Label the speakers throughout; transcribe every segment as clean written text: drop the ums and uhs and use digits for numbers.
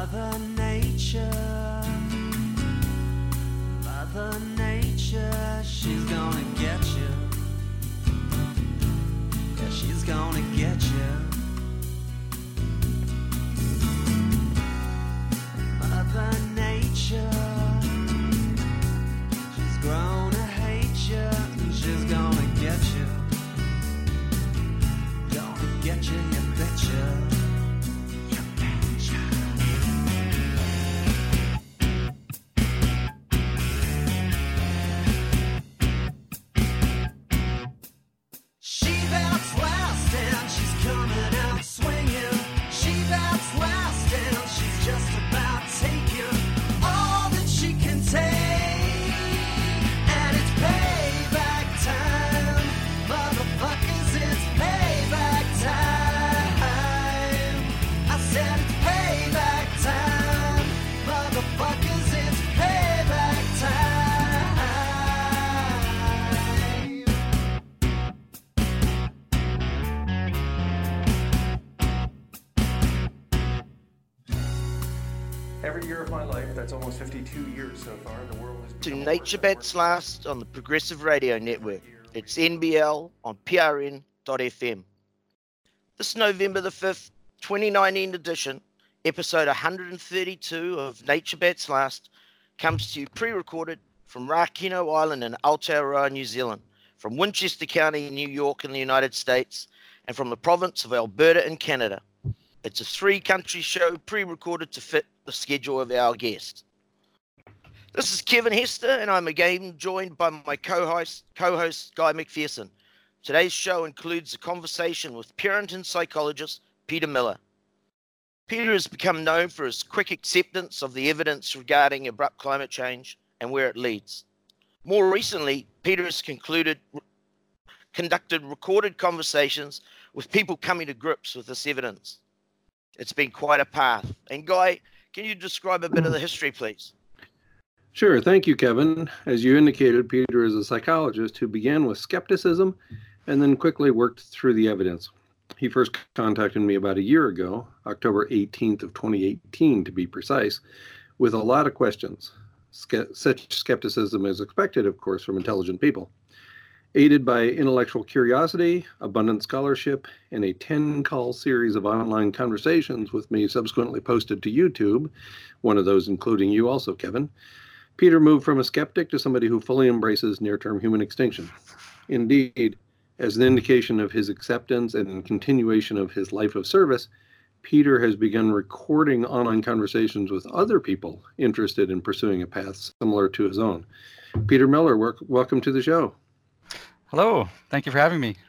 Speaker 1: Mother Nature, Mother Nature, she's gonna get you. Yeah, she's gonna get you. Mother Nature, she's grown to hate you, and she's gonna get you. Gonna get you, you betcha.
Speaker 2: Every year of my life, that's almost 52 years so far, the world has
Speaker 3: To
Speaker 2: become
Speaker 3: Nature
Speaker 2: worse and
Speaker 3: Bats
Speaker 2: worse.
Speaker 3: Last on the Progressive Radio Network. It's NBL on PRN.FM. This November the 5th, 2019 edition, episode 132 of Nature Bats Last, comes to you pre-recorded from Rakino Island in Aotearoa, New Zealand, from Winchester County, New York in the United States, and from the province of Alberta in Canada. It's a three-country show pre-recorded to fit the schedule of our guest. This is Kevin Hester, and I'm again joined by my co-host Guy McPherson. Today's show includes a conversation with parenting psychologist Peter Miller. Peter has become known for his quick acceptance of the evidence regarding abrupt climate change and where it leads. More recently, Peter has conducted recorded conversations with people coming to grips with this evidence. It's been quite a path. And Guy, can you describe a bit of the history, please?
Speaker 4: Sure. Thank you, Kevin. As you indicated, Peter is a psychologist who began with skepticism and then quickly worked through the evidence. He first contacted me about a year ago, October 18th of 2018 to be precise, with a lot of questions. Such skepticism is expected, of course, from intelligent people. Aided by intellectual curiosity, abundant scholarship, and a 10-call series of online conversations with me subsequently posted to YouTube, one of those including you also, Kevin, Peter moved from a skeptic to somebody who fully embraces near-term human extinction. Indeed, as an indication of his acceptance and continuation of his life of service, Peter has begun recording online conversations with other people interested in pursuing a path similar to his own. Peter Miller, welcome to the show.
Speaker 5: Hello, thank you for having me.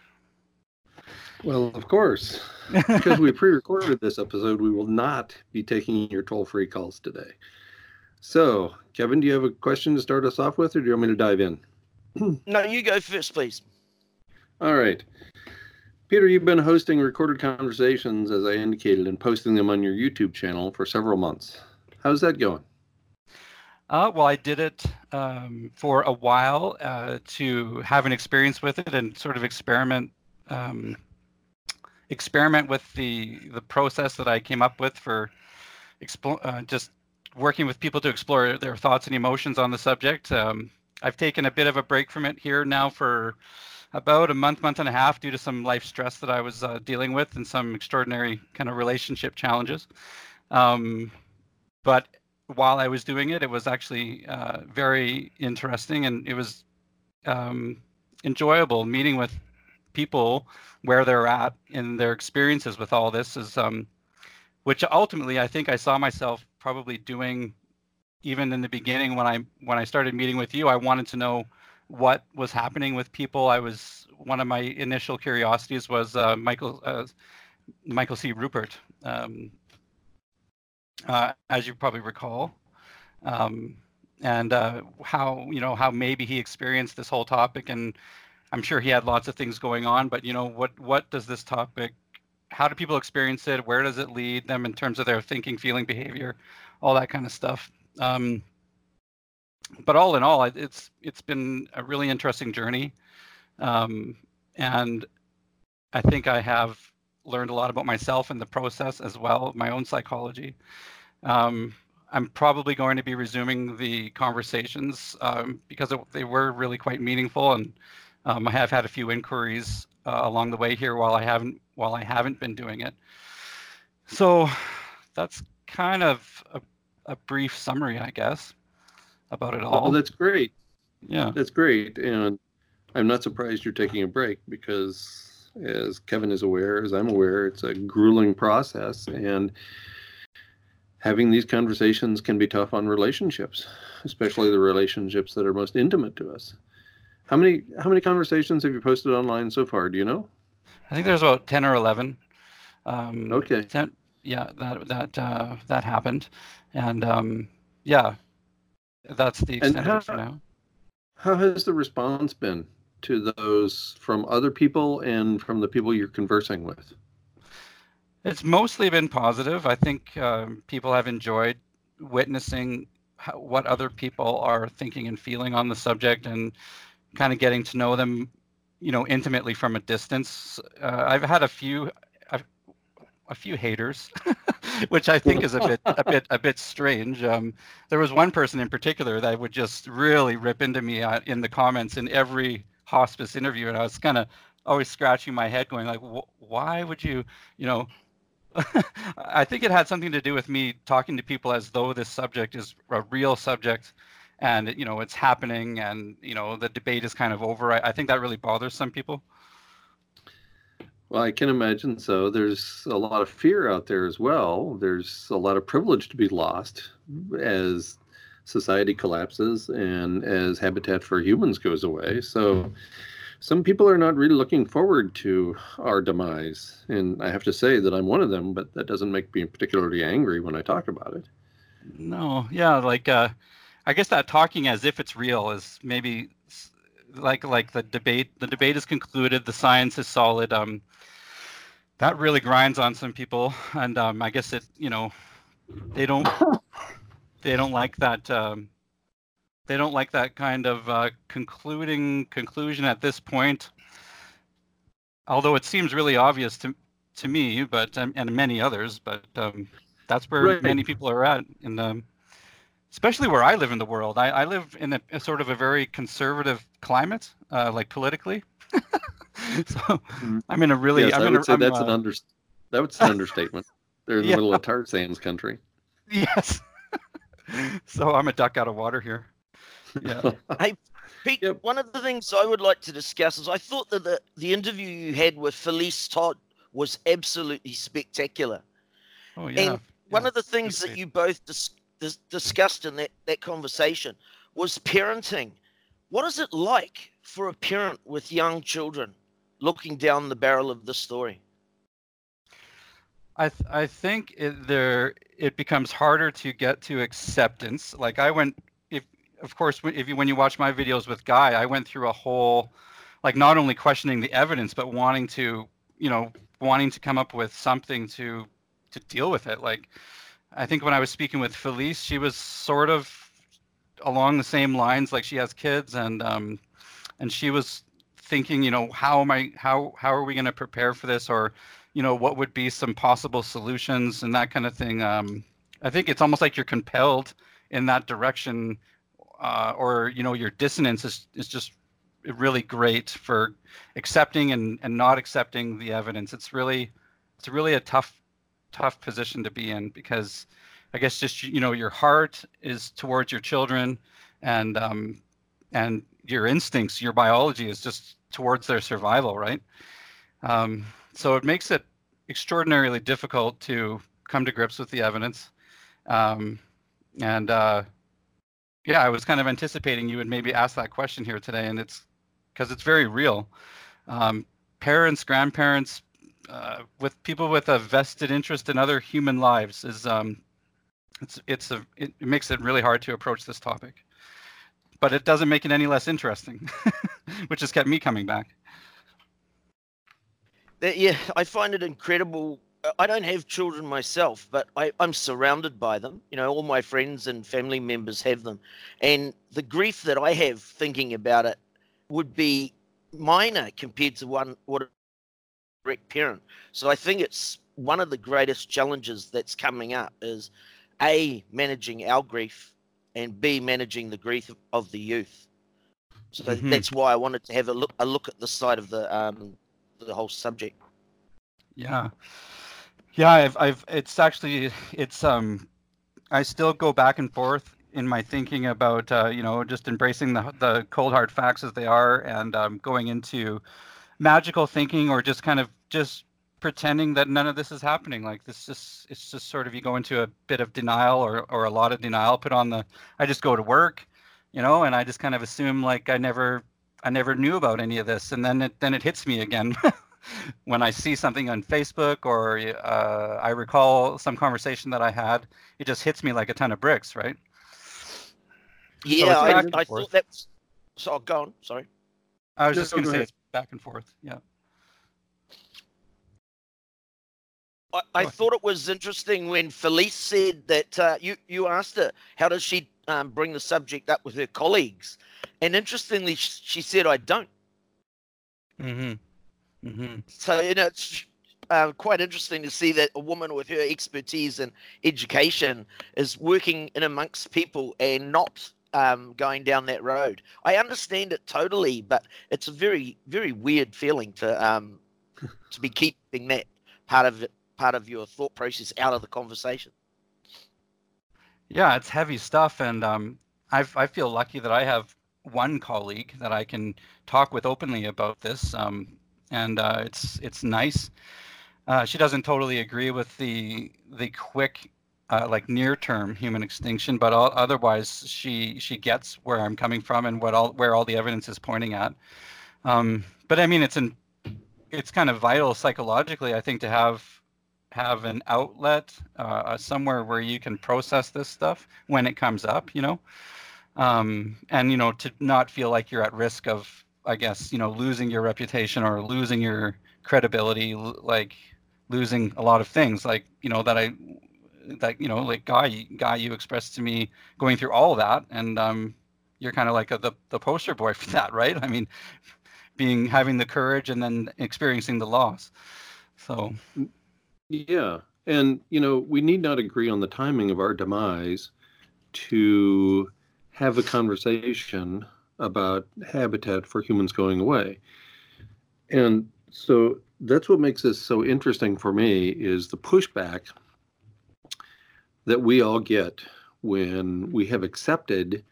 Speaker 4: Well, of course. Because we pre-recorded this episode, we will not be taking your toll-free calls today. So, Kevin, do you have a question to start us off with, or do you want me to dive in?
Speaker 3: No, you go first, please.
Speaker 4: All right. Peter, you've been hosting recorded conversations, as I indicated, and posting them on your YouTube channel for several months. How's that going?
Speaker 5: Well, I did it for a while to have an experience with it and sort of experiment with the process that I came up with for just working with people to explore their thoughts and emotions on the subject. I've taken a bit of a break from it here now for about a month and a half due to some life stress that I was dealing with and some extraordinary kind of relationship challenges. But while I was doing it, it was actually very interesting, and it was enjoyable meeting with people where they're at in their experiences with all this, which ultimately I think I saw myself probably doing even in the beginning when I started meeting with you. I wanted to know what was happening with people. One of my initial curiosities was Michael C. Rupert. As you probably recall, and how maybe he experienced this whole topic, and I'm sure he had lots of things going on, but what does this topic, how do people experience it? Where does it lead them in terms of their thinking, feeling, behavior, all that kind of stuff. But all in all, it's been a really interesting journey, and I think I have learned a lot about myself in the process as well, my own psychology. I'm probably going to be resuming the conversations because they were really quite meaningful, and I have had a few inquiries along the way here while I haven't been doing it. So that's kind of a brief summary, I guess, about it all.
Speaker 4: Oh, that's great.
Speaker 5: Yeah.
Speaker 4: That's great. And I'm not surprised you're taking a break because, as Kevin is aware, as I'm aware, it's a grueling process. And having these conversations can be tough on relationships, especially the relationships that are most intimate to us. How many conversations have you posted online so far? Do you know?
Speaker 5: I think there's about 10 or 11.
Speaker 4: Okay.
Speaker 5: 10, yeah, that happened. And yeah, that's the extent of it for now.
Speaker 4: How has the response been to those from other people and from the people you're conversing with?
Speaker 5: It's mostly been positive. I think people have enjoyed witnessing what other people are thinking and feeling on the subject, and kind of getting to know them, intimately from a distance. I've had a few haters, which I think is a bit strange. There was one person in particular that would just really rip into me in the comments in every hospice interview, and I was kind of always scratching my head, going like, why would you, I think it had something to do with me talking to people as though this subject is a real subject, and it's happening, and the debate is kind of over. I think that really bothers some people.
Speaker 4: Well, I can imagine so. There's a lot of fear out there as well. There's a lot of privilege to be lost as society collapses and as Habitat for Humans goes away. So some people are not really looking forward to our demise. And I have to say that I'm one of them, but that doesn't make me particularly angry when I talk about it.
Speaker 5: No, yeah, like I guess that talking as if it's real is maybe like the debate is concluded, the science is solid. That really grinds on some people, and I guess it, they don't like that. They don't like that kind of conclusion at this point. Although it seems really obvious to me, but and many others, but that's where
Speaker 4: Right.
Speaker 5: many people are at, especially where I live in the world. I live in a sort of a very conservative climate, like politically. So I'm in a really.
Speaker 4: Yes,
Speaker 5: I'm
Speaker 4: I
Speaker 5: in
Speaker 4: would
Speaker 5: a,
Speaker 4: say
Speaker 5: I'm,
Speaker 4: that's an understatement. They're in the
Speaker 5: Yeah.
Speaker 4: middle of Tarzan's country.
Speaker 5: Yes. So I'm a duck out of water here. Yeah.
Speaker 3: Hey, Pete,
Speaker 4: Yep.
Speaker 3: one of the things I would like to discuss is I thought that the interview you had with Felice Todd was absolutely spectacular.
Speaker 5: Oh yeah.
Speaker 3: And one
Speaker 5: Yeah.
Speaker 3: of the things that
Speaker 5: great.
Speaker 3: you both discussed in that conversation was parenting. What is it like for a parent with young children looking down the barrel of this story?
Speaker 5: I think it becomes harder to get to acceptance. Like when you watch my videos with Guy, I went through a whole, like, not only questioning the evidence, but wanting to come up with something to deal with it. Like, I think when I was speaking with Felice, she was sort of along the same lines. Like, she has kids, and she was thinking, how are we going to prepare for this, or what would be some possible solutions and that kind of thing. I think it's almost like you're compelled in that direction, or your dissonance is just really great for accepting and not accepting the evidence. It's really a tough position to be in, because I guess just your heart is towards your children, and your instincts, your biology is just towards their survival, right? So it makes it extraordinarily difficult to come to grips with the evidence. Yeah, I was kind of anticipating you would maybe ask that question here today, and it's because it's very real. Parents, grandparents, with people with a vested interest in other human lives is it makes it really hard to approach this topic. But it doesn't make it any less interesting, which has kept me coming back.
Speaker 3: Yeah, I find it incredible. I don't have children myself, but I'm surrounded by them. All my friends and family members have them. And the grief that I have thinking about it would be minor compared to what a direct parent. So I think it's one of the greatest challenges that's coming up is A, managing our grief, and B, managing the grief of the youth. So that's why I wanted to have a look at this side of the whole subject.
Speaker 5: Yeah. It's actually, I still go back and forth in my thinking about, just embracing the cold hard facts as they are, and going into magical thinking, or just kind of just pretending that none of this is happening. Like it's just sort of, you go into a bit of denial, or a lot of denial, I just go to work, and I just kind of assume like I never knew about any of this. And then it hits me again when I see something on Facebook, or I recall some conversation that I had. It just hits me like a ton of bricks, right?
Speaker 3: Yeah,
Speaker 5: So
Speaker 3: I thought that was... So go on, sorry.
Speaker 5: I was just going to say it's back and forth, yeah.
Speaker 3: I thought it was interesting when Felice said that you asked her, how does she bring the subject up with her colleagues? And interestingly, she said, I don't.
Speaker 5: Mm-hmm. Mm-hmm.
Speaker 3: So, it's quite interesting to see that a woman with her expertise and education is working in amongst people and not going down that road. I understand it totally, but it's a very, very weird feeling to be keeping that part of your thought process out of the conversation.
Speaker 5: Yeah, it's heavy stuff, and I feel lucky that I have one colleague that I can talk with openly about this, and it's nice. She doesn't totally agree with the quick, like near-term human extinction, but otherwise she gets where I'm coming from and where all the evidence is pointing at. But I mean, it's kind of vital psychologically, I think, to have an outlet, somewhere where you can process this stuff when it comes up, and to not feel like you're at risk of, I guess, losing your reputation or losing your credibility, like losing a lot of things, like like Guy, you expressed to me going through all of that, and you're kind of like the poster boy for that, right? I mean, having the courage and then experiencing the loss. So
Speaker 4: yeah, and we need not agree on the timing of our demise to have a conversation about habitat for humans going away. And so that's what makes this so interesting for me, is the pushback that we all get when we have accepted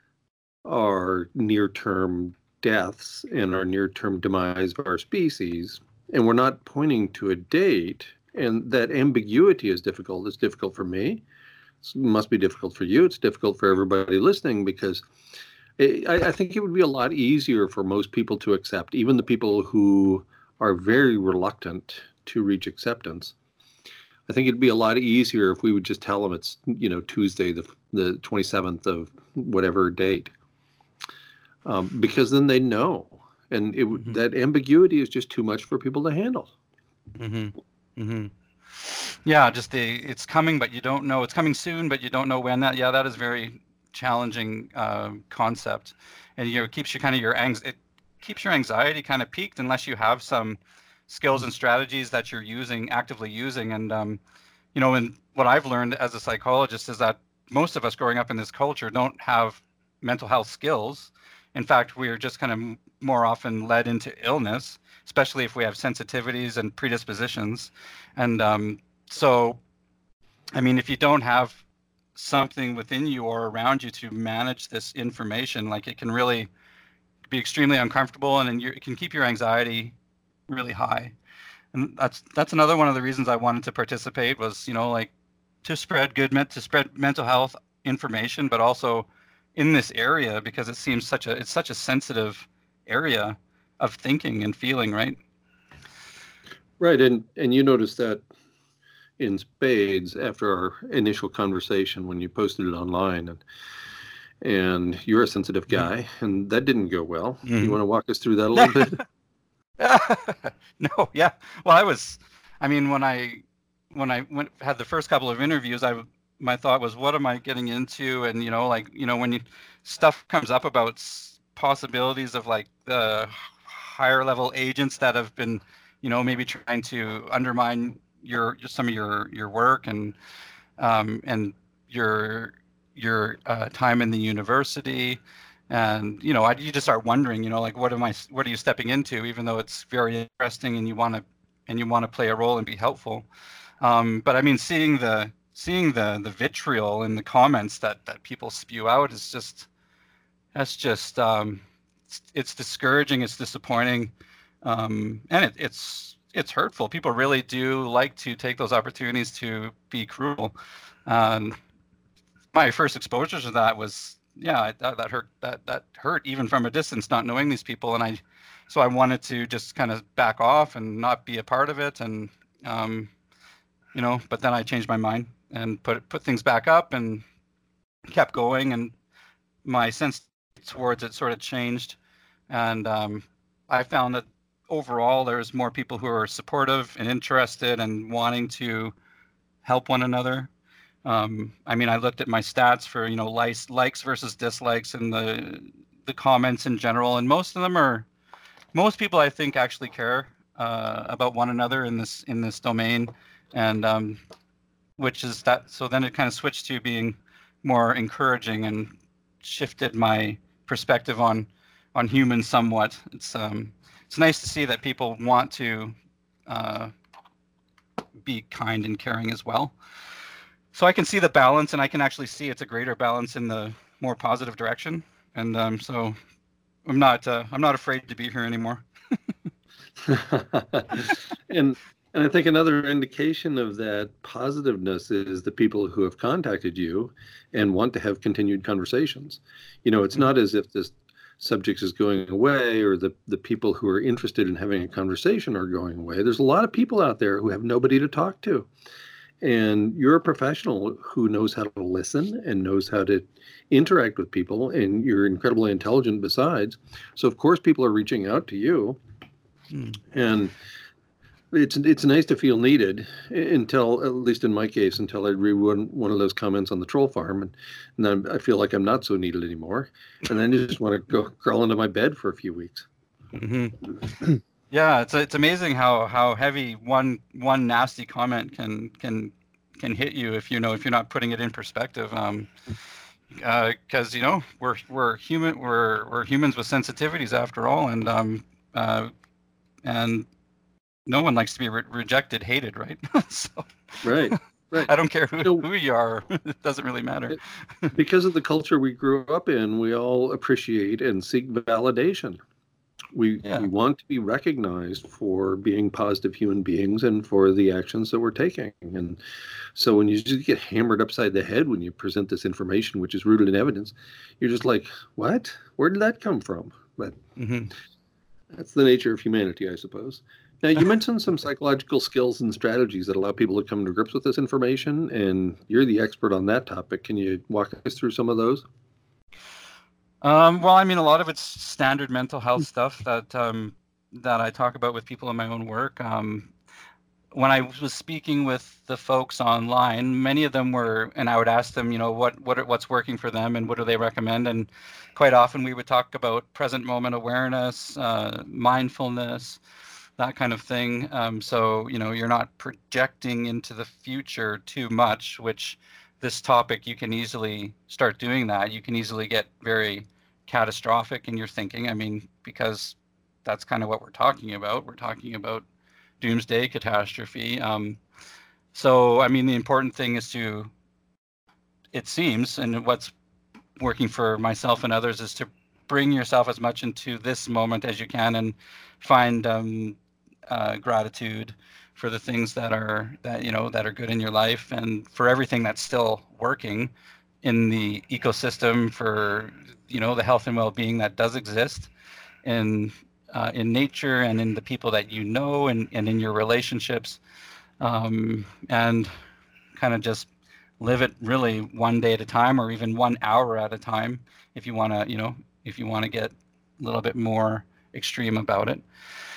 Speaker 4: our near-term deaths and our near-term demise of our species, and we're not pointing to a date. And that ambiguity is difficult. It's difficult for me. It must be difficult for you. It's difficult for everybody listening, because I think it would be a lot easier for most people to accept, even the people who are very reluctant to reach acceptance. I think it'd be a lot easier if we would just tell them it's, Tuesday, the 27th of whatever date, because then they know. And that ambiguity is just too much for people to handle.
Speaker 5: Mm-hmm. Mm-hmm. Yeah, just it's coming, but you don't know. It's coming soon, but you don't know when. That is very challenging concept, and it keeps your anxiety kind of peaked unless you have some skills and strategies that you're actively using. And and what I've learned as a psychologist is that most of us growing up in this culture don't have mental health skills. In fact, we're just kind of more often led into illness, especially if we have sensitivities and predispositions. And so, I mean, if you don't have something within you or around you to manage this information, like, it can really be extremely uncomfortable, and it can keep your anxiety really high. And that's another one of the reasons I wanted to participate, was, to spread mental health information, but also in this area, because it seems it's such a sensitive area of thinking and feeling, right?
Speaker 4: Right, and you noticed that in spades after our initial conversation when you posted it online, and you're a sensitive guy, and that didn't go well. Mm-hmm. You want to walk us through that a little bit?
Speaker 5: No, yeah. Well, when I had the first couple of interviews, my thought was, what am I getting into? And when stuff comes up about possibilities of like the higher level agents that have been, maybe trying to undermine some of your work, and your time in the university, and you just start wondering, like what are you stepping into, even though it's very interesting and you want to play a role and be helpful. But I mean, seeing the vitriol in the comments that people spew out is just it's discouraging, it's disappointing, and it's hurtful. People really do like to take those opportunities to be cruel. My first exposure to that was, that hurt even from a distance, not knowing these people, and so I wanted to just kind of back off and not be a part of it, and but then I changed my mind and put things back up and kept going, and my sense towards it sort of changed, and I found that overall there's more people who are supportive and interested and wanting to help one another. I mean, I looked at my stats for likes versus dislikes and the comments in general, and most people I think actually care about one another in this domain, and which is that. So then it kind of switched to being more encouraging and shifted my perspective on humans somewhat. It's nice to see that people want to be kind and caring as well. So I can see the balance, and I can actually see it's a greater balance in the more positive direction. And so I'm not afraid to be here anymore.
Speaker 4: and I think another indication of that positiveness is the people who have contacted you and want to have continued conversations. It's not as if this subject is going away or the people who are interested in having a conversation are going away. There's a lot of people out there who have nobody to talk to. And you're a professional who knows how to listen and knows how to interact with people, and you're incredibly intelligent besides. So of course people are reaching out to you. And it's nice to feel needed until, at least in my case, until I read one of those comments on the troll farm, and then I feel like I'm not so needed anymore, and then you just want to go crawl into my bed for a few weeks.
Speaker 5: Mm-hmm. Yeah, it's amazing how heavy one nasty comment can hit you if you're not putting it in perspective. Because we're human, we're humans with sensitivities after all, and no one likes to be rejected, hated, right? So,
Speaker 4: right.
Speaker 5: I don't care who you are; it doesn't really matter.
Speaker 4: Because of the culture we grew up in, we all appreciate and seek validation. We want to be recognized for being positive human beings and for the actions that we're taking. And so when you just get hammered upside the head when you present this information, which is rooted in evidence, you're just like, what? Where did that come from? But that's the nature of humanity, I suppose. Now, you mentioned some psychological skills and strategies that allow people to come to grips with this information, and you're the expert on that topic. Can you walk us through some of those?
Speaker 5: Well, I mean, a lot of it's standard mental health stuff that I talk about with people in my own work. When I was speaking with the folks online, many of them were, and I would ask them, what's working for them and what do they recommend? And quite often we would talk about present moment awareness, mindfulness, that kind of thing. So, you're not projecting into the future too much, which this topic, you can easily start doing that. You can easily get very catastrophic in your thinking. I mean, because that's kind of what we're talking about. We're talking about doomsday catastrophe. So, I mean, the important thing is it seems, and what's working for myself and others, is to bring yourself as much into this moment as you can and find gratitude for the things that are good in your life, and for everything that's still working in the ecosystem, for the health and well-being that does exist in nature and in the people that and in your relationships, and kind of just live it really one day at a time, or even 1 hour at a time, if you want to get a little bit more extreme about it.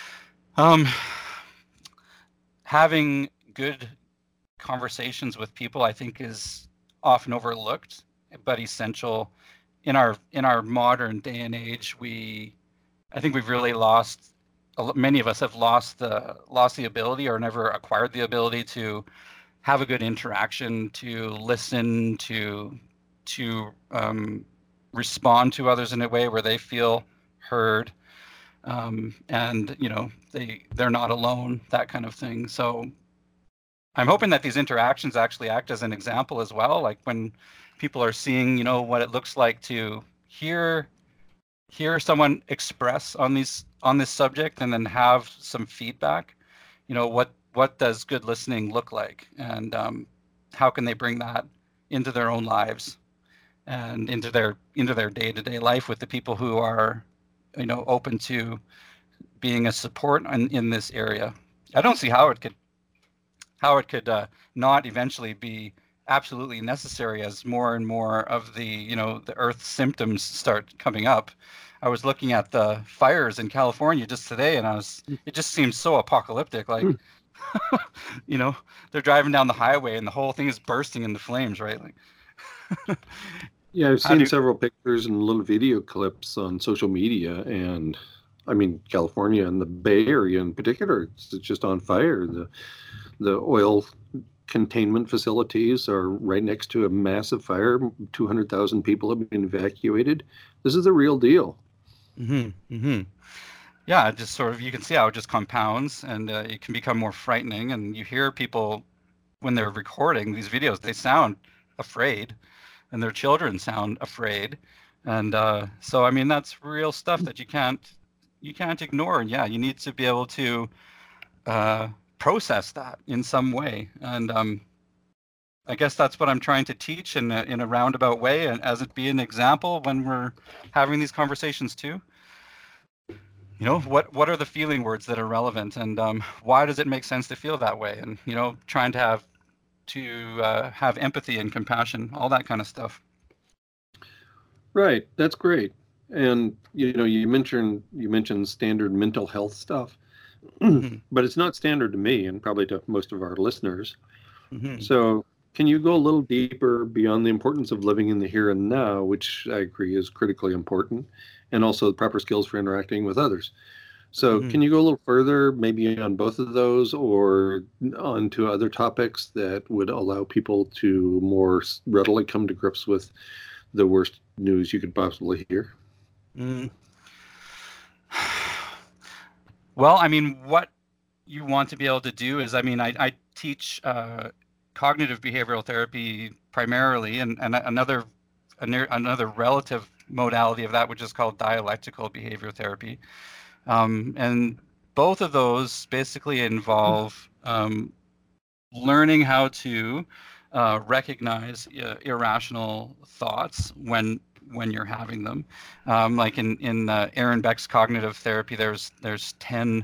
Speaker 5: Having good conversations with people, I think, is often overlooked, but essential in our modern day and age. I think we've really many of us have lost the ability, or never acquired the ability, to have a good interaction, to listen, to respond to others in a way where they feel heard, and they're not alone, that kind of thing. So I'm hoping that these interactions actually act as an example as well, like when people are seeing what it looks like to hear someone express on this subject, and then have some feedback. What does good listening look like, and how can they bring that into their own lives and into their day-to-day life with the people who are open to being a support in this area. I don't see how it could not eventually be absolutely necessary as more and more of the earth symptoms start coming up. I was looking at the fires in California just today, and it just seems so apocalyptic. Like, they're driving down the highway and the whole thing is bursting into flames, right? Like,
Speaker 4: yeah, I've seen several pictures and little video clips on social media, and I mean, California and the Bay Area in particular, it's just on fire. The oil containment facilities are right next to a massive fire. 200,000 people have been evacuated. This is the real deal.
Speaker 5: Mm-hmm. Mm-hmm. Yeah, it just sort of, you can see how it just compounds, and it can become more frightening. And you hear people when they're recording these videos, they sound afraid, and their children sound afraid. And so, I mean, that's real stuff that you can't ignore. And yeah, you need to be able to process that in some way. And I guess that's what I'm trying to teach in a roundabout way, and as it be an example when we're having these conversations too. What are the feeling words that are relevant, and why does it make sense to feel that way? And trying to have empathy and compassion, all that kind of stuff.
Speaker 4: Right, that's great. And you mentioned standard mental health stuff,
Speaker 5: Mm-hmm.
Speaker 4: but it's not standard to me, and probably to most of our listeners.
Speaker 5: Mm-hmm.
Speaker 4: So can you go a little deeper beyond the importance of living in the here and now, which I agree is critically important, and also the proper skills for interacting with others? So
Speaker 5: Mm-hmm.
Speaker 4: can you go a little further, maybe on both of those, or onto other topics that would allow people to more readily come to grips with the worst news you could possibly hear?
Speaker 5: Mm. Well, I mean, what you want to be able to do is, I mean, I teach cognitive behavioral therapy primarily, and another relative modality of that, which is called dialectical behavior therapy. And both of those basically involve learning how to recognize irrational thoughts when you're having them. Like in Aaron Beck's cognitive therapy, there's 10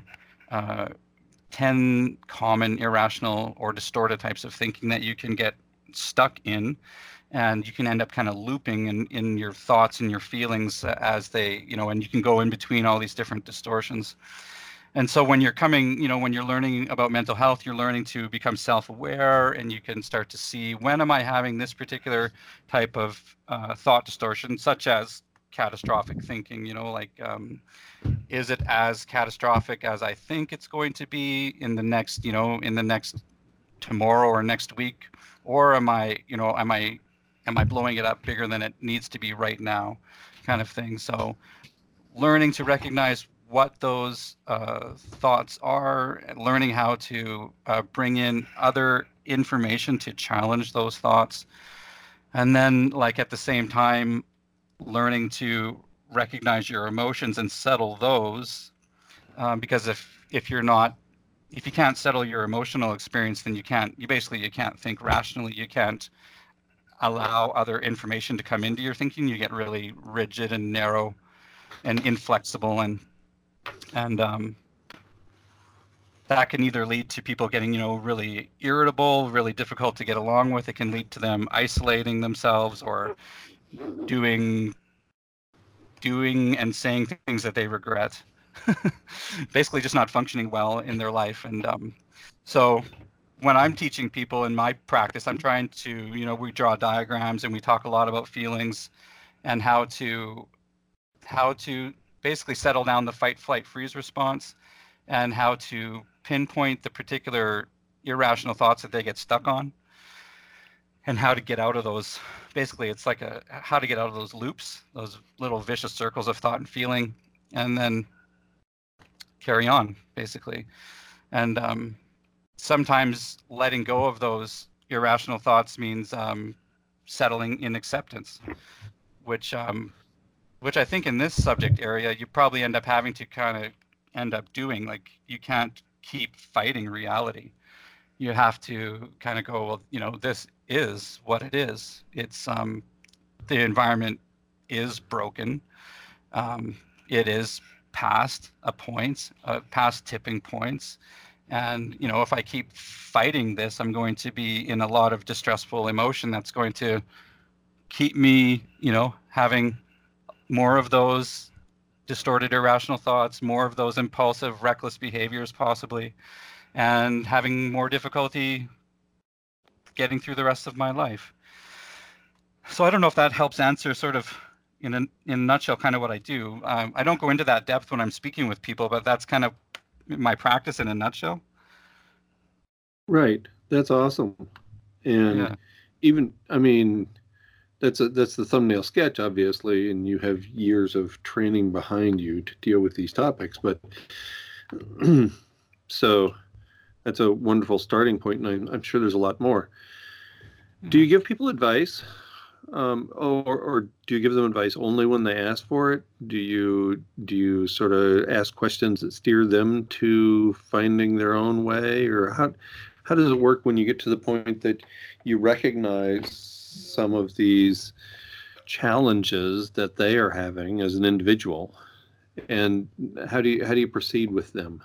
Speaker 5: common irrational or distorted types of thinking that you can get stuck in, and you can end up kind of looping in your thoughts and your feelings as they, and you can go in between all these different distortions. And so when you're when you're learning about mental health, you're learning to become self-aware, and you can start to see, when am I having this particular type of thought distortion, such as catastrophic thinking, is it as catastrophic as I think it's going to be in the next tomorrow or next week, or am I blowing it up bigger than it needs to be right now, kind of thing. So learning to recognize what those thoughts are, and learning how to bring in other information to challenge those thoughts, and then at the same time learning to recognize your emotions and settle those, because if you can't settle your emotional experience, then you can't think rationally. You can't allow other information to come into your thinking. You get really rigid and narrow and inflexible, and that can either lead to people getting really irritable, really difficult to get along with. It can lead to them isolating themselves, or doing and saying things that they regret. Basically just not functioning well in their life. And so when I'm teaching people in my practice, I'm trying to, we draw diagrams and we talk a lot about feelings and how to basically settle down the fight, flight, freeze response, and how to pinpoint the particular irrational thoughts that they get stuck on, and how to get out of those. Basically, it's like how to get out of those loops, those little vicious circles of thought and feeling, and then carry on, basically. And sometimes letting go of those irrational thoughts means settling in acceptance, which I think in this subject area you probably end up having to kind of end up doing. Like, you can't keep fighting reality. You have to kind of go, well, you know, this is what it is. It's the environment is broken. It is past a point, past tipping points. And, you know, if I keep fighting this, I'm going to be in a lot of distressful emotion that's going to keep me, you know, having more of those distorted, irrational thoughts, more of those impulsive, reckless behaviors possibly, and having more difficulty getting through the rest of my life. So I don't know if that helps answer sort of in a nutshell kind of what I do. I don't go into that depth when I'm speaking with people, but that's kind of my practice in a nutshell.
Speaker 4: Right. That's awesome. And even, I mean, that's the thumbnail sketch, obviously, and you have years of training behind you to deal with these topics. But so that's a wonderful starting point, and I'm sure there's a lot more. Do you give people advice, or do you give them advice only when they ask for it? Do you sort of ask questions that steer them to finding their own way, or how does it work when you get to the point that you recognize some of these challenges that they are having as an individual, and how do you proceed with them?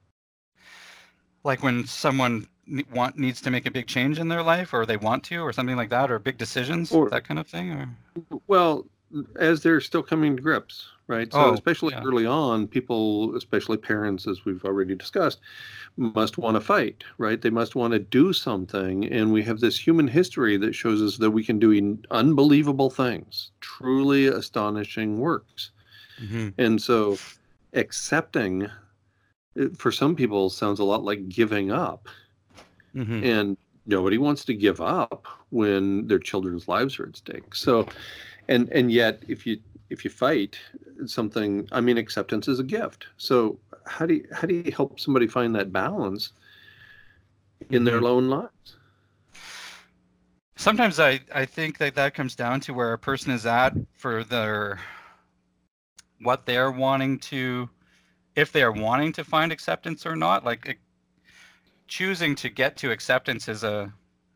Speaker 5: Like when someone needs to make a big change in their life, or they want to, or something like that, or big decisions, or that kind of thing, or
Speaker 4: well, as they're still coming to grips, right? So especially early on, people, especially parents, as we've already discussed, must want to fight, right? They must want to do something, and we have this human history that shows us that we can do unbelievable things, truly astonishing works. Mm-hmm. And so accepting, for some people, sounds a lot like giving up. Mm-hmm. And nobody wants to give up when their children's lives are at stake. So, and yet, if you fight something, I mean, acceptance is a gift. So how do you help somebody find that balance in their own lives?
Speaker 5: Sometimes I think that comes down to where a person is at for what they're wanting to, if they're wanting to find acceptance or not. Like, choosing to get to acceptance is a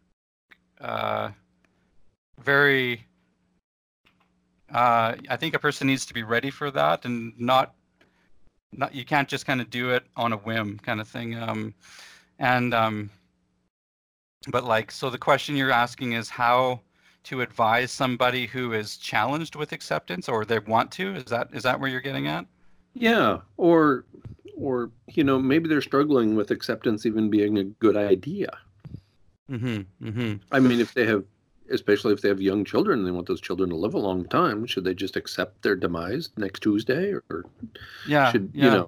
Speaker 5: very, I think a person needs to be ready for that, and not you can't just kind of do it on a whim kind of thing. But like, so the question you're asking is how to advise somebody who is challenged with acceptance, or they want to. Is that where you're getting at? Yeah,
Speaker 4: or you know, maybe they're struggling with acceptance even being a good idea. Mm-hmm. Mm-hmm. I mean, especially if they have young children and they want those children to live a long time, should they just accept their demise next Tuesday, or you know?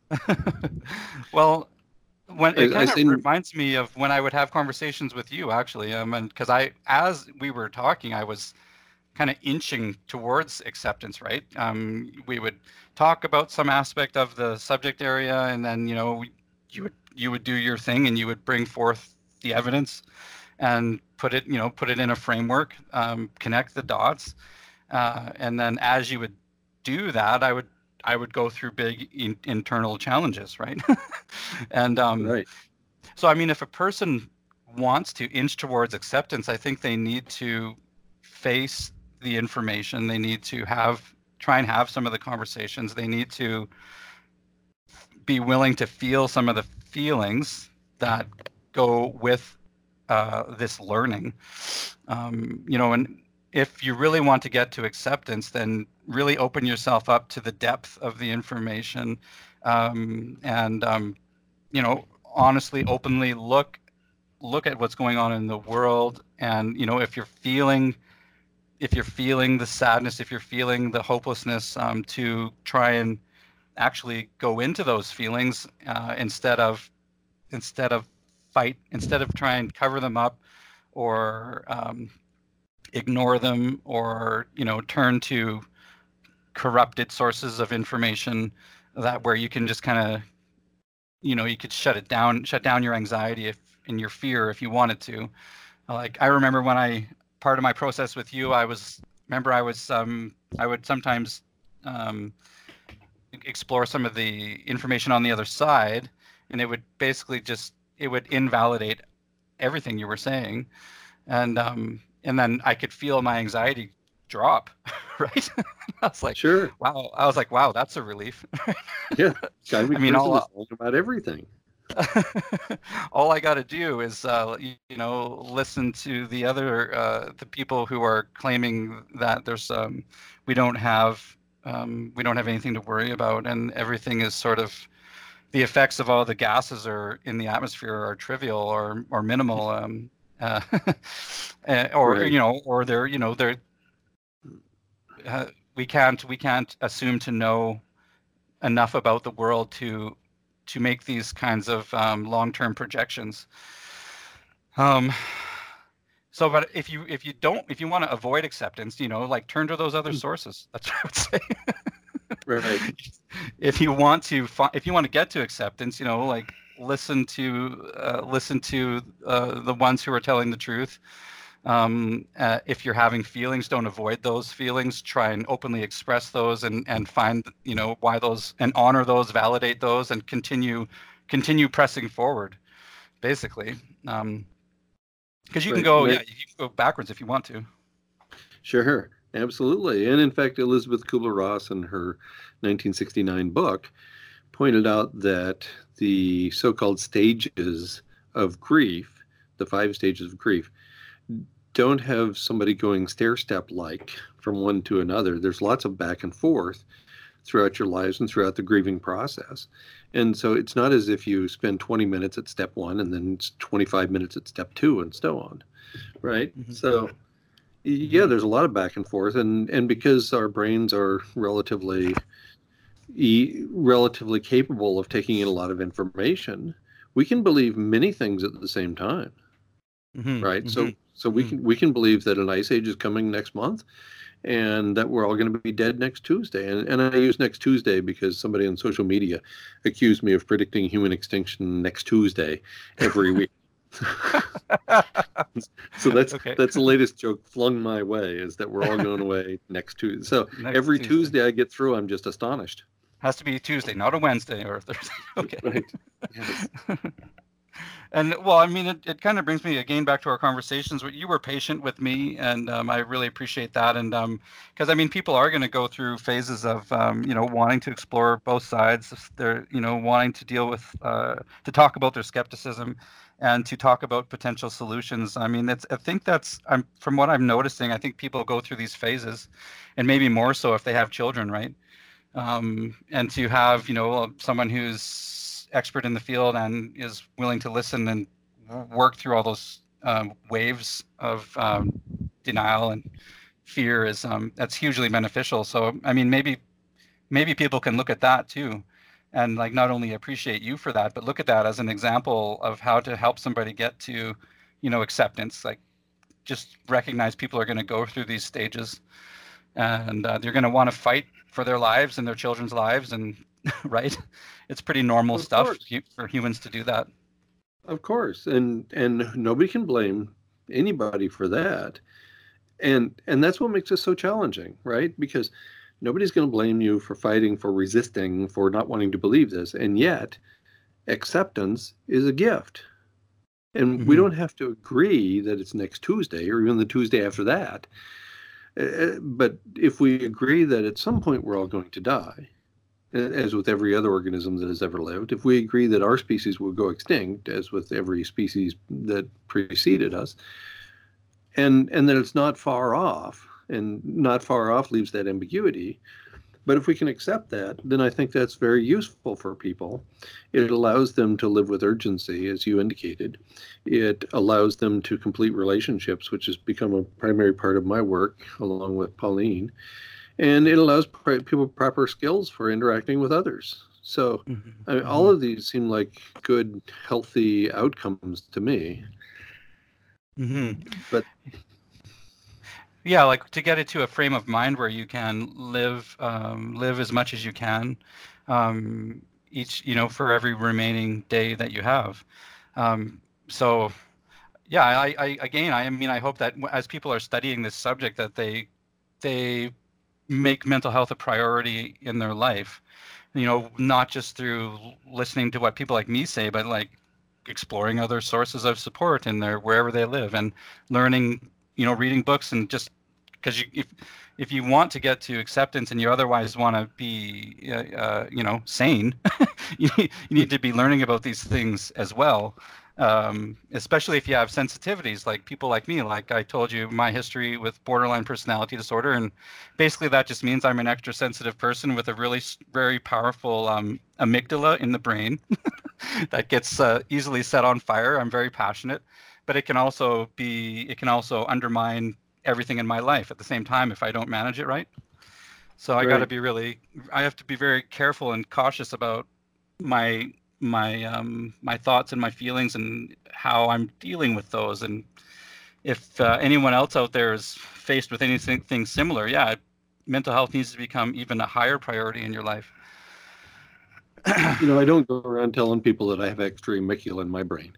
Speaker 5: Well, when it kind of reminds me of when I would have conversations with you, actually, and because as we were talking, I was kind of inching towards acceptance, right? We would talk about some aspect of the subject area, and then, you know, you would do your thing, and you would bring forth the evidence and put it in a framework, connect the dots, and then as you would do that, I would go through big internal challenges, right? And right. So I mean, if a person wants to inch towards acceptance, I think they need to face the information. They need to try and have some of the conversations. They need to be willing to feel some of the feelings that go with this learning. You know, and if you really want to get to acceptance, then really open yourself up to the depth of the information, and you know, honestly, openly look at what's going on in the world. And, you know, if you're feeling the sadness, if you're feeling the hopelessness, to try and actually go into those feelings, instead of fight, instead of trying to cover them up or ignore them, or turn to corrupted sources of information, that where you can just kind of you could shut down your anxiety and your fear if you wanted to. Like, I remember when part of my process with you, I would sometimes explore some of the information on the other side, and it would basically it would invalidate everything you were saying, and then I could feel my anxiety drop, right? I was like,
Speaker 4: Sure.
Speaker 5: wow. I was like, wow, that's a relief.
Speaker 4: Yeah. I mean,
Speaker 5: all
Speaker 4: about everything.
Speaker 5: all I got to do is, listen to the other, the people who are claiming that there's, we don't have anything to worry about, and everything is sort of, the effects of all the gases in the atmosphere are trivial or minimal, or
Speaker 4: Right.
Speaker 5: or they're we can't assume to know enough about the world to make these kinds of long-term projections. But if you want to avoid acceptance, like, turn to those other sources. That's what I would say.
Speaker 4: Right.
Speaker 5: If you want to get to acceptance, like, listen to the ones who are telling the truth. If you're having feelings, don't avoid those feelings. Try and openly express those, and find why those, and honor those, validate those, and continue pressing forward, basically. Because you can go, you can go backwards if you want to.
Speaker 4: Sure, absolutely. And in fact, Elizabeth Kubler-Ross, in her 1969 book, pointed out that the so-called stages of grief, the 5 stages of grief, don't have somebody going stair-step-like from one to another. There's lots of back and forth throughout your lives and throughout the grieving process. And so it's not as if you spend 20 minutes at step 1 and then 25 minutes at step 2 and so on, right? Mm-hmm. So, yeah, there's a lot of back and forth. And because our brains are relatively capable of taking in a lot of information, we can believe many things at the same time, right? Mm-hmm. So we can believe that an ice age is coming next month, and that we're all going to be dead next Tuesday. And I use next Tuesday because somebody on social media accused me of predicting human extinction next Tuesday every week. So that's the latest joke flung my way, is that we're all going away next Tuesday. So every Tuesday I get through, I'm just astonished.
Speaker 5: Has to be Tuesday, not a Wednesday or a Thursday. Okay.
Speaker 4: Right. Yes.
Speaker 5: And, well, I mean, it kind of brings me again back to our conversations. You were patient with me, and I really appreciate that. And because, I mean, people are going to go through phases of, wanting to explore both sides. They're, wanting to deal with, to talk about their skepticism and to talk about potential solutions. I mean, from what I'm noticing, I think people go through these phases, and maybe more so if they have children, right? And to have, someone who's expert in the field and is willing to listen and work through all those waves of denial and fear is that's hugely beneficial. So, I mean, maybe people can look at that too, and, like, not only appreciate you for that, but look at that as an example of how to help somebody get to, acceptance. Like, just recognize people are going to go through these stages, and they're going to want to fight for their lives and their children's lives, and right, it's pretty normal stuff for humans to do that.
Speaker 4: Of course, and nobody can blame anybody for that, and that's what makes it so challenging, right? Because nobody's going to blame you for fighting, for resisting, for not wanting to believe this, and yet acceptance is a gift, and we don't have to agree that it's next Tuesday or even the Tuesday after that. But if we agree that at some point we're all going to die, as with every other organism that has ever lived, if we agree that our species will go extinct, as with every species that preceded us, and that it's not far off, and not far off leaves that ambiguity, but if we can accept that, then I think that's very useful for people. It allows them to live with urgency, as you indicated. It allows them to complete relationships, which has become a primary part of my work, along with Pauline. And it allows people proper skills for interacting with others. So I mean,
Speaker 5: Mhm.
Speaker 4: all of these seem like good, healthy outcomes to me. But
Speaker 5: Yeah, like to get it to a frame of mind where you can live as much as you can, each, for every remaining day that you have. So yeah, I mean, I hope that as people are studying this subject, that they make mental health a priority in their life. Not just through listening to what people like me say, but like exploring other sources of support in their wherever they live, and learning, reading books, and just because if you want to get to acceptance and you otherwise want to be sane, you need to be learning about these things as well. Especially if you have sensitivities, like people like me. Like I told you, my history with borderline personality disorder, and basically that just means I'm an extra sensitive person with a really very powerful amygdala in the brain that gets easily set on fire. I'm very passionate, but it can also undermine everything in my life at the same time if I don't manage it right. So I got to I have to be very careful and cautious about my my thoughts and my feelings and how I'm dealing with those. And if anyone else out there is faced with anything similar, yeah, mental health needs to become even a higher priority in your life.
Speaker 4: I don't go around telling people that I have extra amygdala in my brain.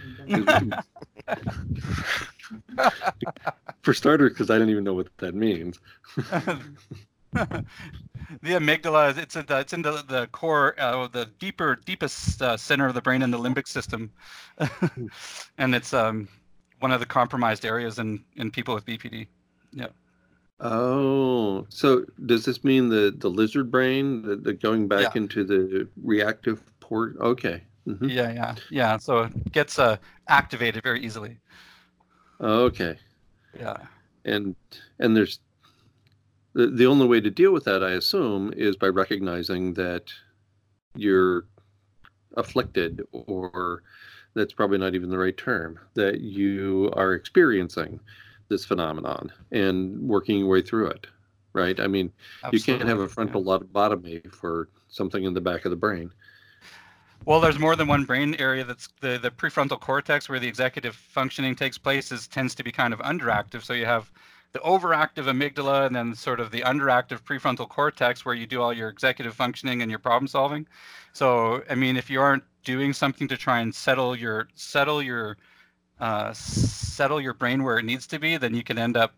Speaker 4: For starters, because I don't even know what that means.
Speaker 5: The amygdala, it's in the core, the deepest center of the brain in the limbic system, and it's one of the compromised areas in people with BPD. Yeah.
Speaker 4: Oh, so does this mean the lizard brain, the going back into the reactive port? Okay.
Speaker 5: Mm-hmm. Yeah. So it gets activated very easily.
Speaker 4: Okay.
Speaker 5: Yeah.
Speaker 4: And there's the only way to deal with that, I assume, is by recognizing that you're afflicted, or that's probably not even the right term, that you are experiencing this phenomenon and working your way through it, right? I mean, you can't have a frontal lobotomy for something in the back of the brain.
Speaker 5: Well, there's more than one brain area. That's the prefrontal cortex, where the executive functioning takes place, tends to be kind of underactive. So you have the overactive amygdala, and then sort of the underactive prefrontal cortex, where you do all your executive functioning and your problem solving. So, I mean, if you aren't doing something to try and settle your brain where it needs to be, then you can end up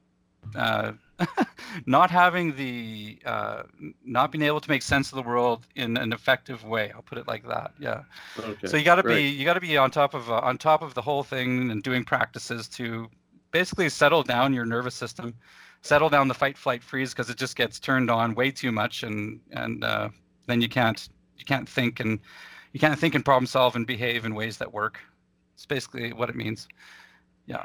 Speaker 5: not having not being able to make sense of the world in an effective way. I'll put it like that. Yeah.
Speaker 4: Okay.
Speaker 5: So you got to be on top of the whole thing, and doing practices to basically settle down your nervous system, settle down the fight, flight, freeze, because it just gets turned on way too much, and then you can't think and problem solve and behave in ways that work. It's basically what it means. Yeah.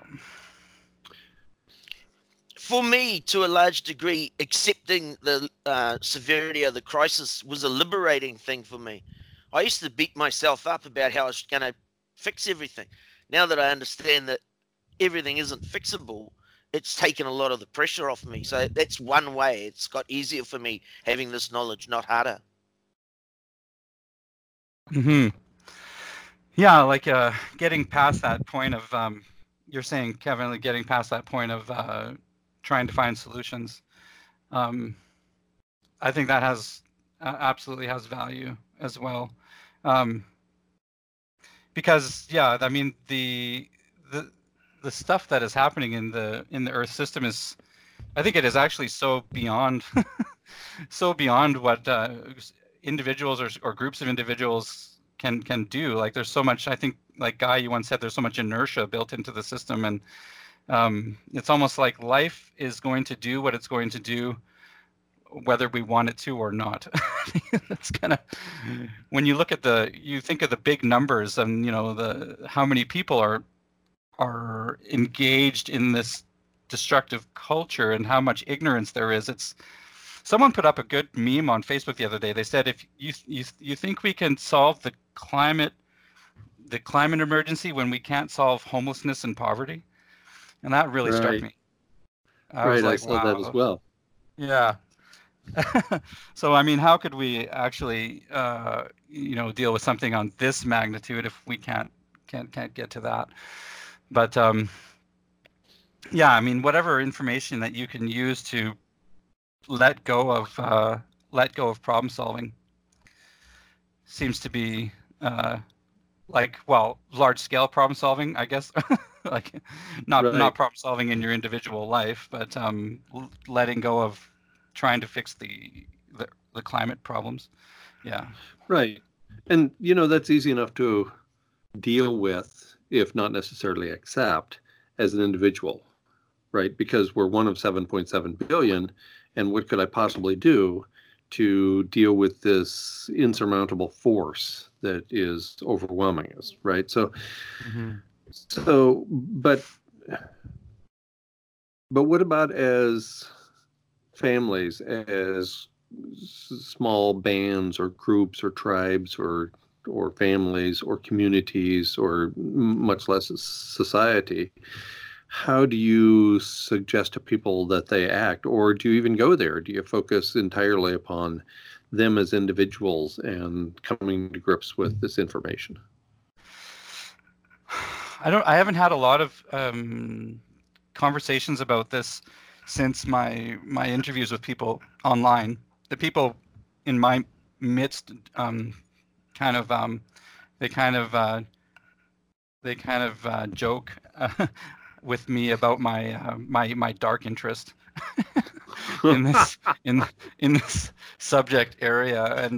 Speaker 3: For me, to a large degree, accepting the severity of the crisis was a liberating thing for me. I used to beat myself up about how I was going to fix everything. Now that I understand that everything isn't fixable, it's taken a lot of the pressure off me. So that's one way. It's got easier for me having this knowledge, not harder.
Speaker 5: Mm-hmm. Yeah, like getting past that point of, you're saying, Kevin, like getting past that point of trying to find solutions. I think that absolutely has value as well. Because yeah, I mean the stuff that is happening in the Earth system is, I think it is actually so beyond what individuals or groups of individuals can do. Like there's so much, I think, like Guy, you once said, there's so much inertia built into the system, and it's almost like life is going to do what it's going to do whether we want it to or not. That's kind of, when you look at you think of the big numbers, and how many people are engaged in this destructive culture and how much ignorance there is. Someone put up a good meme on Facebook the other day. They said, if you think we can solve the climate emergency when we can't solve homelessness and poverty, and that really struck me. I was like,
Speaker 4: I saw that as well.
Speaker 5: Yeah, So, I mean, how could we actually, deal with something on this magnitude if we can't get to that? But yeah, I mean, whatever information that you can use to let go of problem solving seems to be large scale problem solving, I guess. Like not problem solving in your individual life, but letting go of trying to fix the climate problems. Yeah.
Speaker 4: Right. And that's easy enough to deal with, if not necessarily accept, as an individual, right? Because we're one of 7.7 billion, and what could I possibly do to deal with this insurmountable force that is overwhelming us, right? So, but what about as families, as small bands or groups or tribes or families or communities, or much less a society? How do you suggest to people that they act, or do you even go there? Do you focus entirely upon them as individuals and coming to grips with this information?
Speaker 5: I haven't had a lot of conversations about this since my interviews with people online. The people in my midst they kind of joke with me about my dark interest in this subject area, and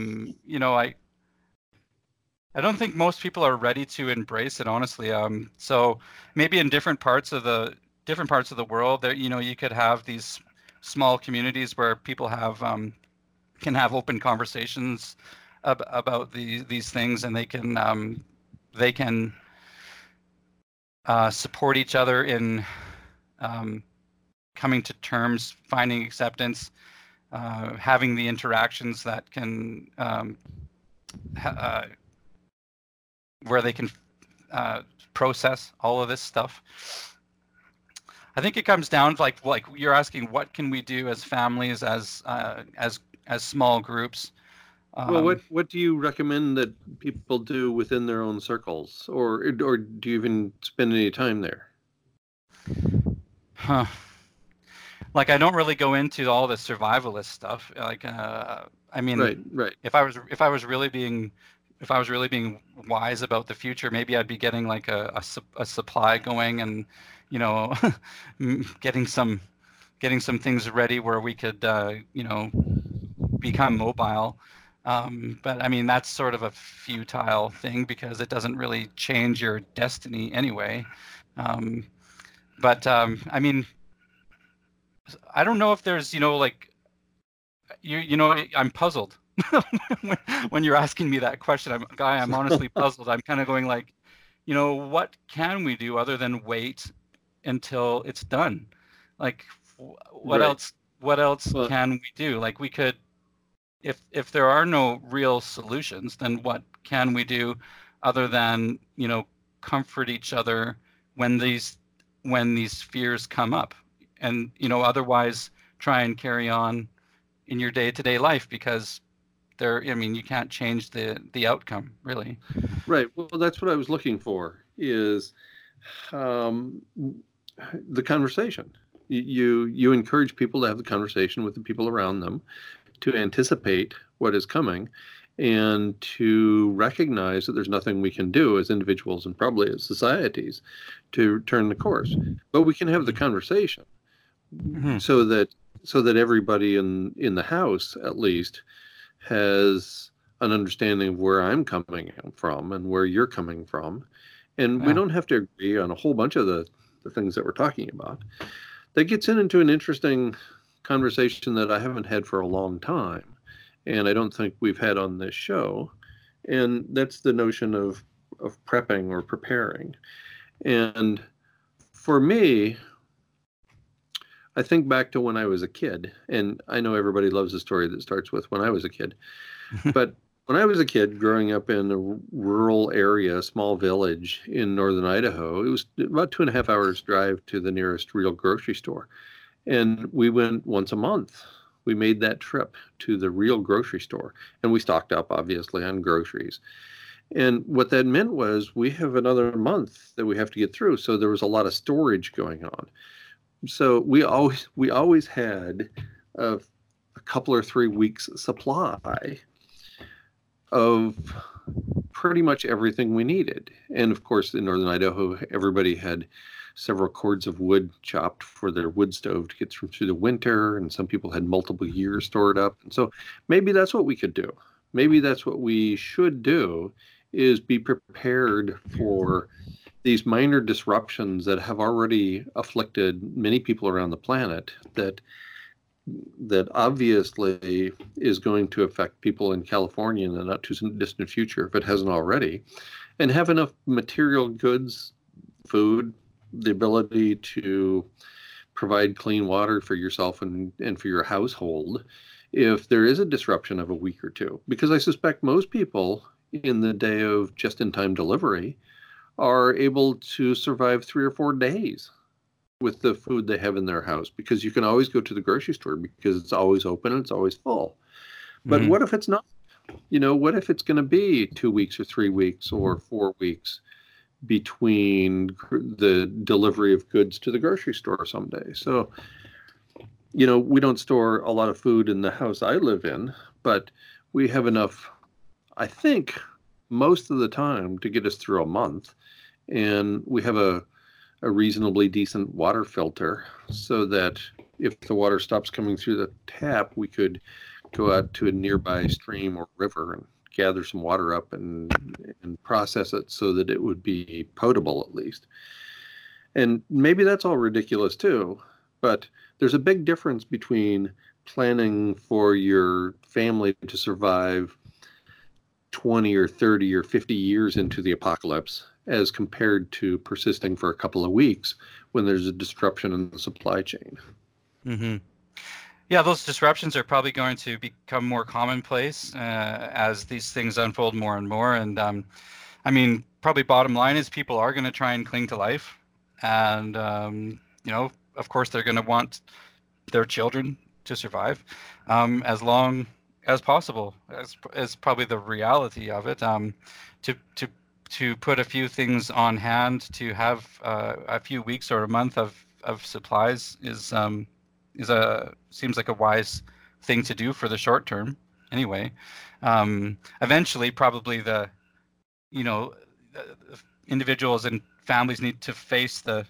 Speaker 5: I don't think most people are ready to embrace it, honestly. So maybe in different parts of the world, there you could have these small communities where people can have open conversations about these things, and they can support each other in coming to terms, finding acceptance, having the interactions that can where they can process all of this stuff. I think it comes down to like you're asking, what can we do as families, as small groups?
Speaker 4: Well, what do you recommend that people do within their own circles, or do you even spend any time there?
Speaker 5: Like, I don't really go into all the survivalist stuff. Like, I mean,
Speaker 4: right.
Speaker 5: If I was really being wise about the future, maybe I'd be getting like a supply going, and getting some things ready where we could become mobile. But I mean, that's sort of a futile thing because it doesn't really change your destiny anyway. But I mean, I don't know if there's I'm puzzled. When you're asking me that question, I'm honestly puzzled. I'm kind of going like, what can we do other than wait until it's done? Like, what else can we do? Like, we could, if there are no real solutions, then what can we do other than comfort each other when these fears come up, and otherwise try and carry on in your day-to-day life, because you can't change the outcome, really.
Speaker 4: Right. Well, that's what I was looking for, is the conversation. You encourage people to have the conversation with the people around them, to anticipate what is coming, and to recognize that there's nothing we can do as individuals and probably as societies to turn the course. But we can have the conversation, so that everybody in the house, at least, has an understanding of where I'm coming from and where you're coming from. And we don't have to agree on a whole bunch of the things that we're talking about. That gets into an interesting conversation that I haven't had for a long time, and I don't think we've had on this show. And that's the notion of prepping or preparing. And for me, I think back to when I was a kid, and I know everybody loves a story that starts with when I was a kid. But when I was a kid growing up in a rural area, a small village in northern Idaho, it was about 2.5 hours drive to the nearest real grocery store. And we went once a month we made that trip to the real grocery store, and we stocked up, obviously, on groceries. And what that meant was we have another month that we have to get through. So there was a lot of storage going on. So we always had a couple or 3 weeks supply of pretty much everything we needed. And of course, in northern Idaho, everybody had several cords of wood chopped for their wood stove to get through the winter, and some people had multiple years stored up. And so maybe that's what we could do. Maybe that's what we should do, is be prepared for these minor disruptions that have already afflicted many people around the planet, that obviously is going to affect people in California in the not too distant future, if it hasn't already, and have enough material goods, food, the ability to provide clean water for yourself and for your household if there is a disruption of a week or two. Because I suspect most people in the day of just-in-time delivery are able to survive 3 or 4 days with the food they have in their house, because you can always go to the grocery store because it's always open and it's always full. But what if it's not? What if it's going to be 2 weeks or 3 weeks or 4 weeks between the delivery of goods to the grocery store someday? So, we don't store a lot of food in the house I live in, but we have enough, I think, most of the time to get us through a month. And we have a reasonably decent water filter, so that if the water stops coming through the tap, we could go out to a nearby stream or river and gather some water up and process it so that it would be potable at least. And maybe that's all ridiculous too, but there's a big difference between planning for your family to survive 20 or 30 or 50 years into the apocalypse as compared to persisting for a couple of weeks when there's a disruption in the supply chain.
Speaker 5: Mm-hmm. Yeah, those disruptions are probably going to become more commonplace as these things unfold more and more. And probably bottom line is people are going to try and cling to life. And, of course, they're going to want their children to survive as long as possible, as probably the reality of it. To put a few things on hand, to have a few weeks or a month of supplies seems like a wise thing to do for the short term. Anyway, eventually, probably the individuals and families need to face the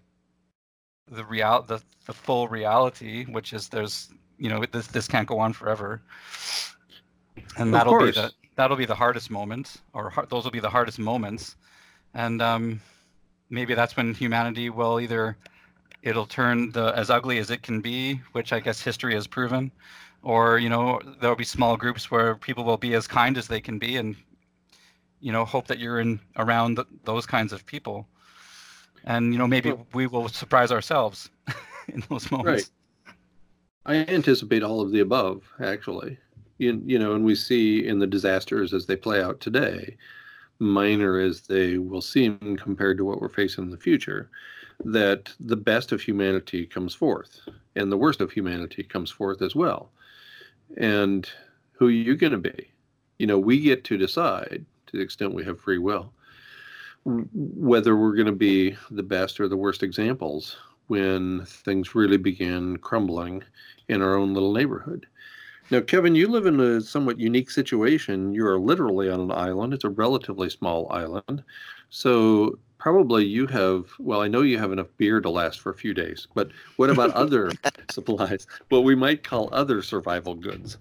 Speaker 5: full reality, which is there's this can't go on forever, and that'll be the hardest moment, or those will be the hardest moments, and maybe that's when humanity will it'll turn as ugly as it can be, which I guess history has proven, or there'll be small groups where people will be as kind as they can be, and hope that you're around those kinds of people, and maybe we will surprise ourselves in those moments.
Speaker 4: Right. I anticipate all of the above, actually. And we see in the disasters as they play out today, minor as they will seem compared to what we're facing in the future, that the best of humanity comes forth and the worst of humanity comes forth as well. And who are you going to be? We get to decide, to the extent we have free will, whether we're going to be the best or the worst examples when things really begin crumbling in our own little neighborhood. Now, Kevin, you live in a somewhat unique situation. You are literally on an island. It's a relatively small island. So probably you have, I know you have enough beer to last for a few days, but what about other supplies? What we might call other survival goods.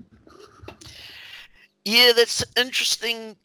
Speaker 3: Yeah, that's an interesting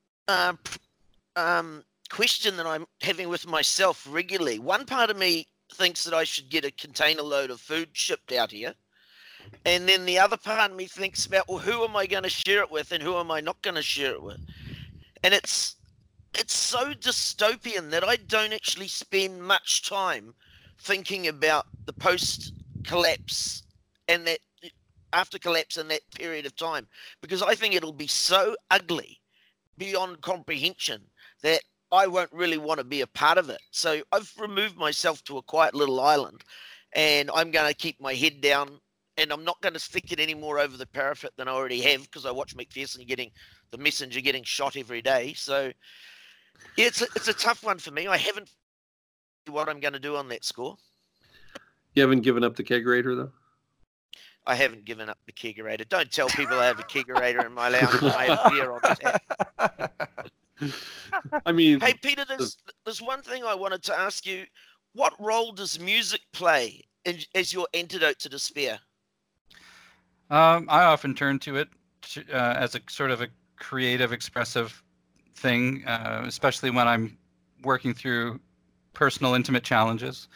Speaker 3: question that I'm having with myself regularly. One part of me thinks that I should get a container load of food shipped out here. And then the other part of me thinks about, who am I going to share it with and who am I not going to share it with? And it's so dystopian that I don't actually spend much time thinking about the post-collapse and that after collapse in that period of time, because I think it'll be so ugly beyond comprehension that I won't really want to be a part of it. So I've removed myself to a quiet little island, and I'm going to keep my head down and I'm not going to stick it any more over the parapet than I already have, because I watch McPherson getting the messenger getting shot every day. So yeah, it's a tough one for me. I haven't what I'm going to do on that score.
Speaker 4: You haven't given up the kegerator, though?
Speaker 3: I haven't given up the kegerator. Don't tell people I have a kegerator in my lounge. I have beer on tap.
Speaker 4: I mean,
Speaker 3: Hey, Peter, there's one thing I wanted to ask you. What role does music play as your antidote to despair?
Speaker 5: I often turn to it as a sort of a creative, expressive thing, especially when I'm working through personal, intimate challenges.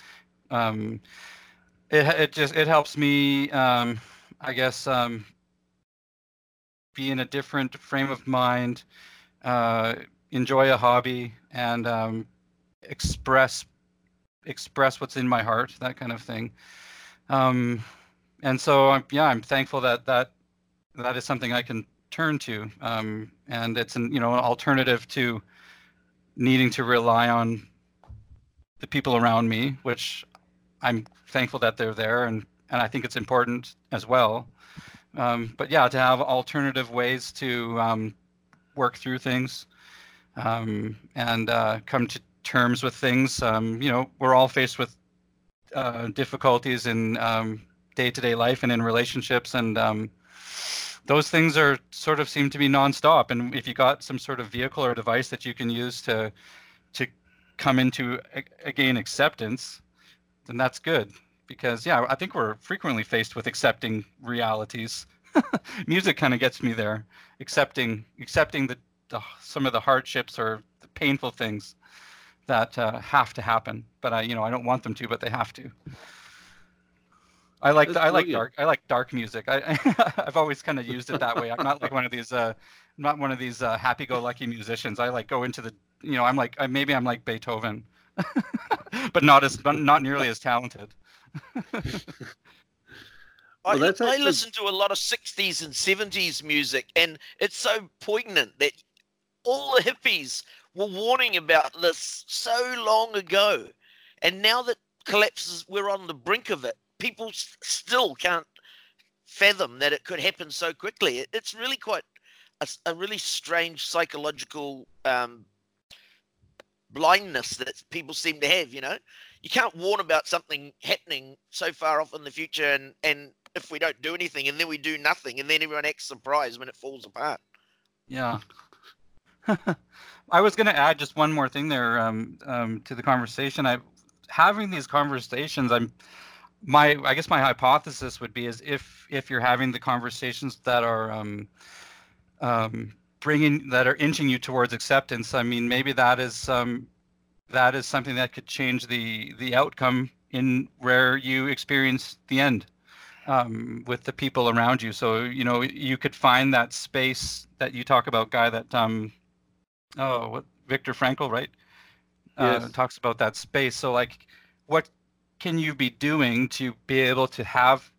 Speaker 5: It helps me, I guess, be in a different frame of mind, enjoy a hobby, and express what's in my heart, that kind of thing. And so I'm thankful that is something I can turn to, and it's an alternative to needing to rely on the people around me, which I'm thankful that they're there, and I think it's important as well. But yeah, to have alternative ways to work through things, and come to terms with things. We're all faced with difficulties in day-to-day life and in relationships, and those things seem to be nonstop. And if you got some sort of vehicle or device that you can use to come into again acceptance, then that's good. Because I think we're frequently faced with accepting realities. Music kind of gets me there, accepting some of the hardships or the painful things that have to happen. But I don't want them to, but they have to. I like dark music. I've always kind of used it that way. I'm not like one of these happy-go-lucky musicians. I like go into the I'm like Beethoven, but not nearly as talented.
Speaker 3: I listen to a lot of 60s and 70s music, and it's so poignant that all the hippies were warning about this so long ago, and now that we're on the brink of it, people still can't fathom that it could happen so quickly. It's really quite a really strange psychological blindness that people seem to have. You can't warn about something happening so far off in the future, and if we don't do anything, and then we do nothing, and then everyone acts surprised when it falls apart.
Speaker 5: Yeah. I was going to add just one more thing there to the conversation. Having these conversations, I guess my hypothesis would be is if you're having the conversations that are inching you towards acceptance, I mean, maybe that is something that could change the outcome in where you experience the end with the people around you. So you could find that space that you talk about, Guy, that Viktor Frankl, right?
Speaker 4: Yes.
Speaker 5: Talks about that space. So like, what can you be doing to be able to have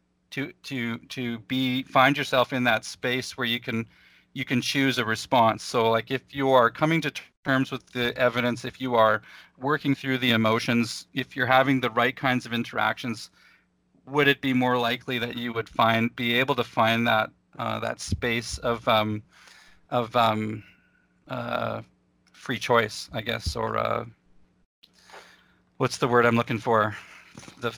Speaker 5: find yourself in that space where you can choose a response? So like, if you are coming to terms with the evidence, if you are working through the emotions, if you're having the right kinds of interactions, would it be more likely that you would be able to find that space of free choice, I guess, or what's the word I'm looking for? The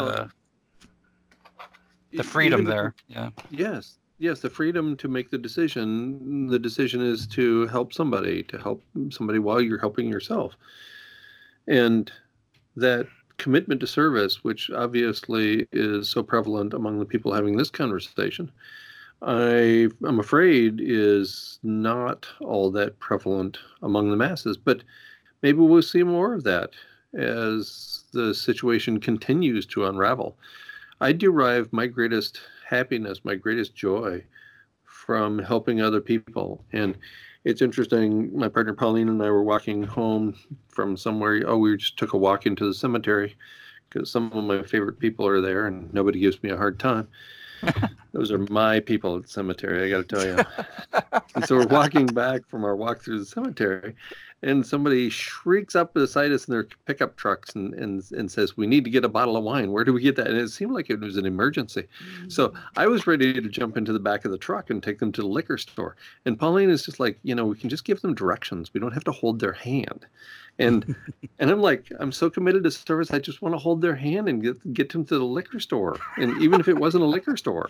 Speaker 5: freedom there. Yeah.
Speaker 4: Yes, the freedom to make the decision. The decision is to help somebody while you're helping yourself. And that commitment to service, which obviously is so prevalent among the people having this conversation, I'm afraid is not all that prevalent among the masses. But maybe we'll see more of that as the situation continues to unravel. I derive my greatest happiness, my greatest joy from helping other people. And it's interesting, my partner Pauline and I were walking home from somewhere. We just took a walk into the cemetery because some of my favorite people are there and nobody gives me a hard time. Those are my people at the cemetery, I got to tell you. And so we're walking back from our walk through the cemetery, and somebody shrieks up beside us in their pickup trucks and says, "We need to get a bottle of wine. Where do we get that?" And it seemed like it was an emergency. So I was ready to jump into the back of the truck and take them to the liquor store. And Pauline is just like, we can just give them directions. We don't have to hold their hand. And I'm like, I'm so committed to service. I just want to hold their hand and get them to the liquor store. And even if it wasn't a liquor store.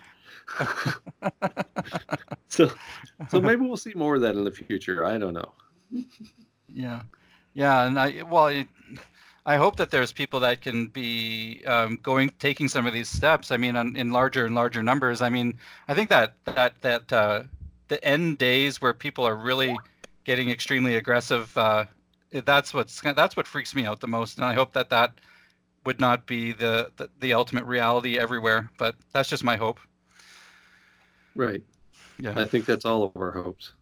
Speaker 4: So maybe we'll see more of that in the future. I don't know.
Speaker 5: Yeah, and I hope that there's people that can be taking some of these steps. I mean, in larger and larger numbers. I mean, I think that the end days where people are really getting extremely aggressive, that's what freaks me out the most. And I hope that would not be the ultimate reality everywhere. But that's just my hope.
Speaker 4: Right.
Speaker 5: Yeah.
Speaker 4: I think that's all of our hopes.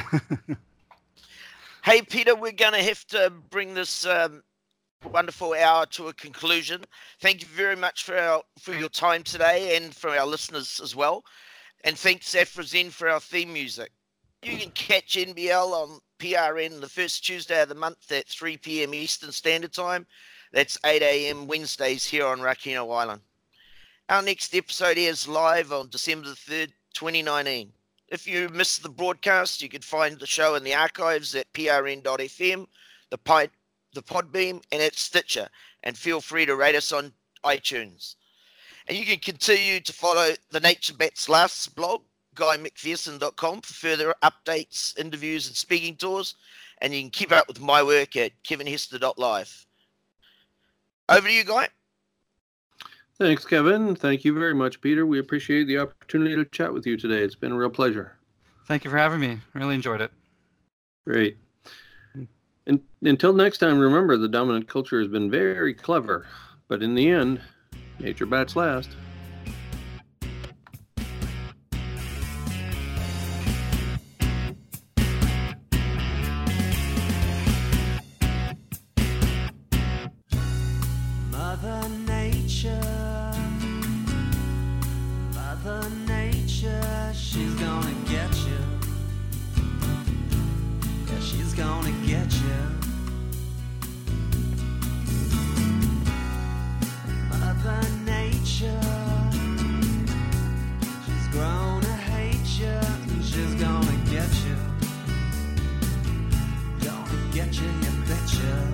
Speaker 3: Hey, Peter, we're going to have to bring this wonderful hour to a conclusion. Thank you very much for your time today and for our listeners as well. And thanks, Afrozen, for our theme music. You can catch NBL on PRN the first Tuesday of the month at 3 p.m. Eastern Standard Time. That's 8 a.m. Wednesdays here on Rakino Island. Our next episode is live on December the 3rd, 2019. If you missed the broadcast, you can find the show in the archives at prn.fm, the Podbeam, and at Stitcher. And feel free to rate us on iTunes. And you can continue to follow the Nature Bats Last blog, guymcpherson.com, for further updates, interviews, and speaking tours. And you can keep up with my work at kevinhester.live. Over to you, Guy.
Speaker 4: Thanks, Kevin. Thank you very much, Peter. We appreciate the opportunity to chat with you today. It's been a real pleasure.
Speaker 5: Thank you for having me. Really enjoyed it.
Speaker 4: Great. And until next time, remember, the dominant culture has been very clever, but in the end, nature bats last.
Speaker 1: Mother Nature, she's gonna get you. Yeah, she's gonna get you. Mother Nature, she's grown to hate you, and she's gonna get you. Gonna get you, you betcha.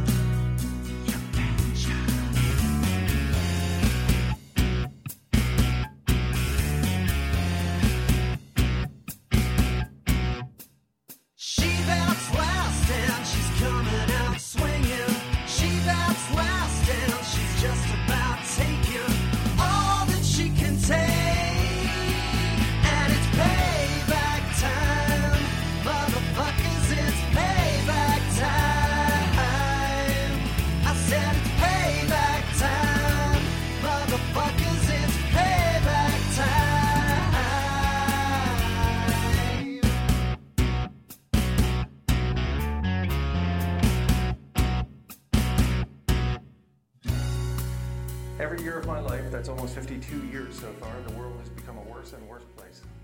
Speaker 2: Every year of my life, that's almost 52 years so far, the world has become a worse and worse place.